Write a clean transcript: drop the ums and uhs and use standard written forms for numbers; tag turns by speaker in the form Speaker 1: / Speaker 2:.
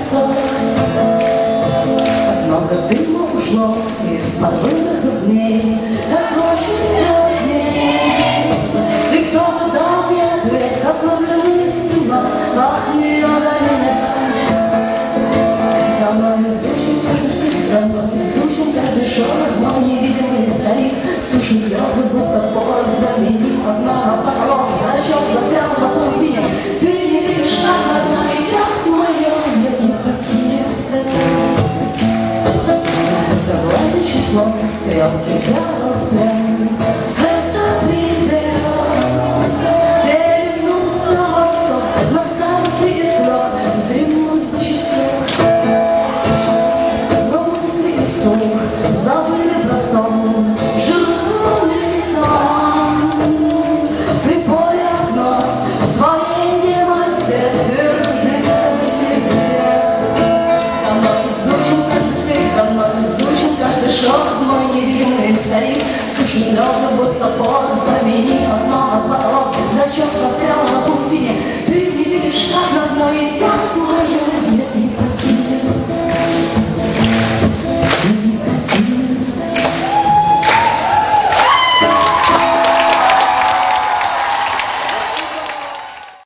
Speaker 1: песок. Как много дыма ушло из порывных дней, как хочется дней. И кто-то дал мне ответ, как огненный стена, пахнет долина. Давно изучен каждый свет, давно изучен каждый шорох, но невидимый старик сушит слезы, будто порох, заменив одно порог. Зрачок застрял на паутине, ты не видишь, как одна летят мое, нет никакие. За второе число стрелки взяла в плен. Это предел, где вернулся восток, на старте и слог вздремнуть по часах. Но мысли и слух забыли про сон, живут лицом. Слепое окно в своей немоте твердит о себе. Давно изучен каждый свет, давно изучен каждый шорох, мой невидимый старик сушит слезы, будто порох, заменив одно на порог. Зрачок застрял на